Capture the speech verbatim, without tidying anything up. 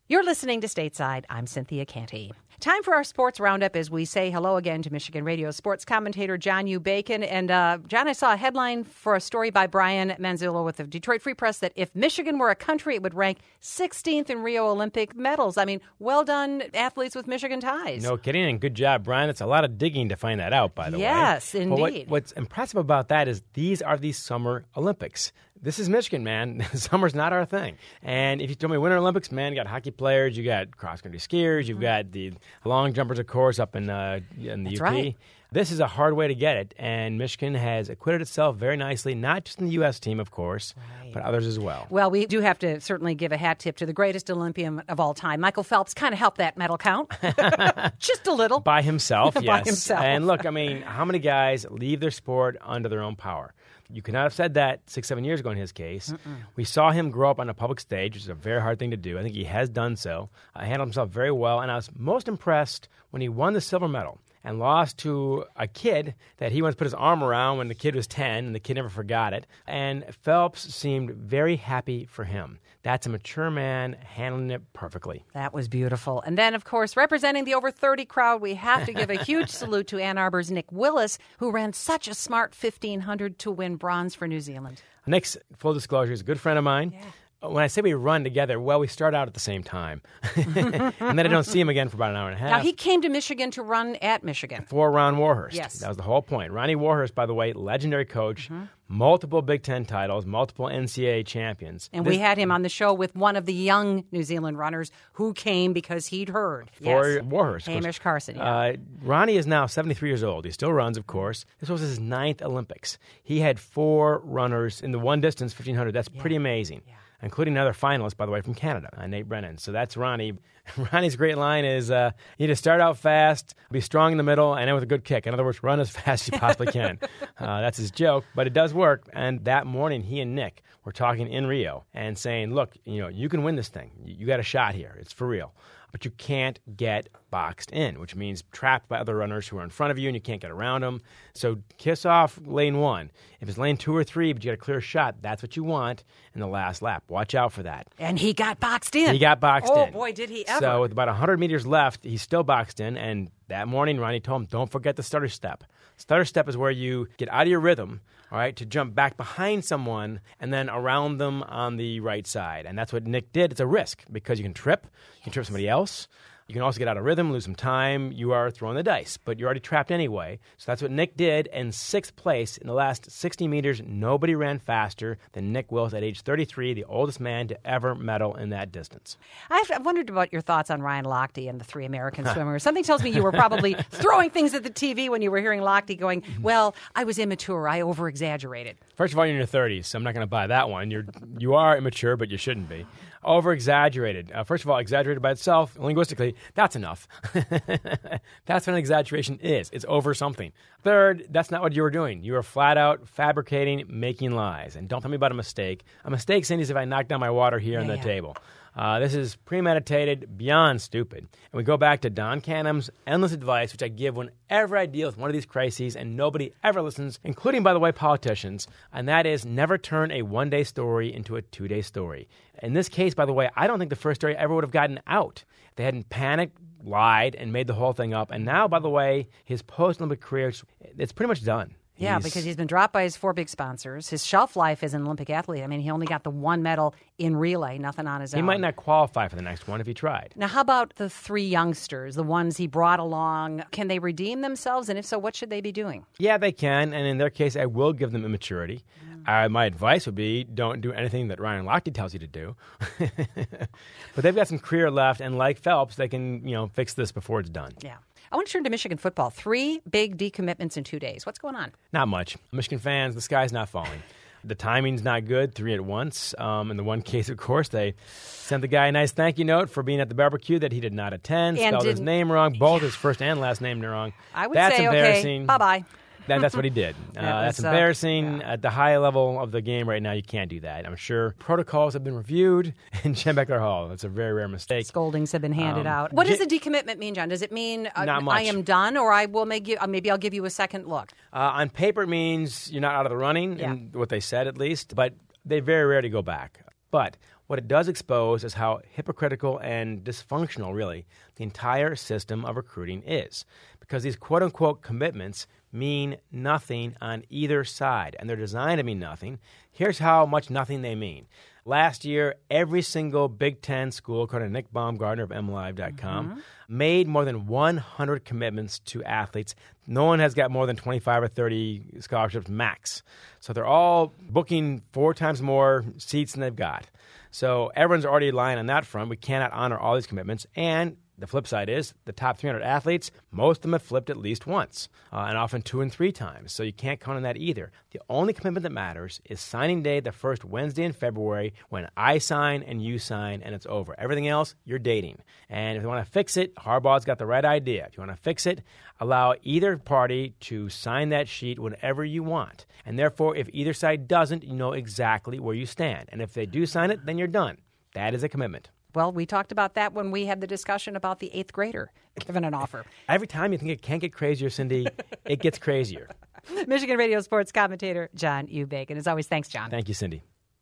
You're listening to Stateside. I'm Cynthia Canty. Time for our sports roundup as we say hello again to Michigan radio sports commentator John U. Bacon. And, uh, John, I saw a headline for a story by Brian Manzullo with the Detroit Free Press that if Michigan were a country, it would rank sixteenth in Rio Olympic medals. I mean, well done, athletes with Michigan ties. No kidding, and good job, Brian. It's a lot of digging to find that out, by the yes, way. Yes, indeed. What, what's impressive about that is these are the Summer Olympics. This is Michigan, man. Summer's not our thing. And if you told me Winter Olympics, man, you got hockey players, you got cross-country skiers, you've got the long jumpers, of course, up in, uh, in the That's U P. Right. This is a hard way to get it, and Michigan has acquitted itself very nicely, not just in the U S team, of course, right. but others as well. Well, we do have to certainly give a hat tip to the greatest Olympian of all time. Michael Phelps kind of helped that medal count. Just a little. By himself, yes. By himself. And look, I mean, how many guys leave their sport under their own power? You could not have said that six, seven years ago in his case. Mm-mm. We saw him grow up on a public stage, which is a very hard thing to do. I think he has done so. Uh, handled himself very well, and I was most impressed when he won the silver medal and lost to a kid that he once put his arm around when the kid was ten, and the kid never forgot it. And Phelps seemed very happy for him. That's a mature man handling it perfectly. That was beautiful. And then, of course, representing the over thirty crowd, we have to give a huge salute to Ann Arbor's Nick Willis, who ran such a smart fifteen hundred to win bronze for New Zealand. Nick's, full disclosure, is a good friend of mine. Yeah. When I say we run together, well, we start out at the same time. And then I don't see him again for about an hour and a half. Now, he came to Michigan to run at Michigan. For Ron Warhurst. Yes. That was the whole point. Ronnie Warhurst, by the way, legendary coach, mm-hmm. multiple Big Ten titles, multiple N C double A champions. And this, we had him on the show with one of the young New Zealand runners who came because he'd heard. For yes. Warhurst. Hamish Carson, yeah. Uh, Ronnie is now seventy-three years old. He still runs, of course. This was his ninth Olympics. He had four runners in the one distance, fifteen hundred. That's yeah. pretty amazing. Yeah. Including another finalist, by the way, from Canada, uh, Nate Brennan. So that's Ronnie. Ronnie's great line is, uh, you need to start out fast, be strong in the middle, and then with a good kick. In other words, run as fast as you possibly can. uh, that's his joke, but it does work. And that morning, he and Nick were talking in Rio and saying, look, you know, you can win this thing. You, you got a shot here. It's for real. But you can't get boxed in, which means trapped by other runners who are in front of you and you can't get around them. So kiss off lane one. If it's lane two or three, but you got a clear shot, that's what you want in the last lap. Watch out for that. And he got boxed in. He got boxed oh, in. Oh, boy, did he ever. So with about one hundred meters left, he's still boxed in. And that morning, Ronnie told him, don't forget the stutter step. Stutter step is where you get out of your rhythm, all right, to jump back behind someone and then around them on the right side. And that's what Nick did. It's a risk because you can trip. You can trip somebody else. You can also get out of rhythm, lose some time. You are throwing the dice, but you're already trapped anyway. So that's what Nick did. In sixth place in the last sixty meters, nobody ran faster than Nick Willis at age thirty-three, the oldest man to ever medal in that distance. I've wondered about your thoughts on Ryan Lochte and the three American swimmers. Something tells me you were probably throwing things at the T V when you were hearing Lochte going, well, I was immature. I over-exaggerated. First of all, you're in your thirties, so I'm not going to buy that one. You're, you are immature, but you shouldn't be. Over-exaggerated. Uh, first of all, exaggerated by itself, linguistically, that's enough. That's what an exaggeration is. It's over something. Third, that's not what you were doing. You were flat out fabricating, making lies. And don't tell me about a mistake. A mistake, Cindy, is if I knock down my water here yeah, on the yeah. table. Uh, this is premeditated, beyond stupid. And we go back to Don Canham's endless advice, which I give whenever I deal with one of these crises, and nobody ever listens, including, by the way, politicians, and that is never turn a one-day story into a two-day story. In this case, by the way, I don't think the first story ever would have gotten out. They hadn't panicked, lied, and made the whole thing up. And now, by the way, his post-Olympic career, it's pretty much done. Yeah, he's, because he's been dropped by his four big sponsors. His shelf life as an Olympic athlete, I mean, he only got the one medal in relay, nothing on his he own. He might not qualify for the next one if he tried. Now, how about the three youngsters, the ones he brought along? Can they redeem themselves? And if so, what should they be doing? Yeah, they can. And in their case, I will give them immaturity. Mm. Uh, my advice would be don't do anything that Ryan Lochte tells you to do. But they've got some career left, and like Phelps, they can, you know, fix this before it's done. Yeah. I want to turn to Michigan football. Three big decommitments in two days. What's going on? Not much. Michigan fans, the sky's not falling. The timing's not good, three at once. Um, in the one case, of course, they sent the guy a nice thank you note for being at the barbecue that he did not attend, and spelled his name wrong, both his first and last name wrong. I would That's say, embarrassing. okay, bye-bye. That, that's what he did. Uh, that was, that's embarrassing. Uh, yeah. At the high level of the game right now, you can't do that. I'm sure protocols have been reviewed in Schembechler Hall. That's a very rare mistake. Scoldings have been handed um, out. What J- does a decommitment mean, John? Does it mean uh, Not much. I am done, or I will make you, uh, maybe I'll give you a second look? Uh, on paper, it means you're not out of the running, yeah. and what they said at least, but they very rarely go back. But What it does expose is how hypocritical and dysfunctional, really, the entire system of recruiting is. Because these quote-unquote commitments mean nothing on either side, and they're designed to mean nothing. Here's how much nothing they mean. Last year, every single Big Ten school, according to Nick Baumgardner of M Live dot com, mm-hmm. made more than one hundred commitments to athletes. No one has got more than twenty-five or thirty scholarships max. So they're all booking four times more seats than they've got. So everyone's already lying on that front. We cannot honor all these commitments. And the flip side is the top three hundred athletes, most of them have flipped at least once, uh, and often two and three times. So you can't count on that either. The only commitment that matters is signing day, the first Wednesday in February, when I sign and you sign, and it's over. Everything else, you're dating. And if you want to fix it, Harbaugh's got the right idea. If you want to fix it, allow either party to sign that sheet whenever you want. And therefore, if either side doesn't, you know exactly where you stand. And if they do sign it, then you're done. That is a commitment. Well, we talked about that when we had the discussion about the eighth grader given an offer. Every time you think it can't get crazier, Cindy, it gets crazier. Michigan Radio sports commentator John U. Bacon. As always, thanks, John. Thank you, Cindy.